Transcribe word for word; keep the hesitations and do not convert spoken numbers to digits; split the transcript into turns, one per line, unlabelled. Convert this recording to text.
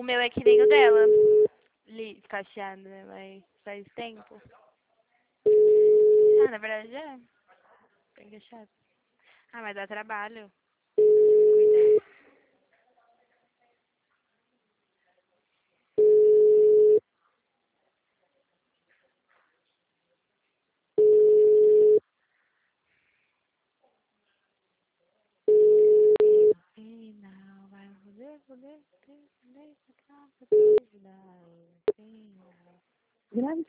O meu é que nem o dela. Li, cacheado, né? Mas faz tempo. Ah, na verdade é. Bem cacheado. Ah, mas dá trabalho. Cuidar. E não vai poder, poder, poder, poder, poder, poder, poder, poder, poder,
Grave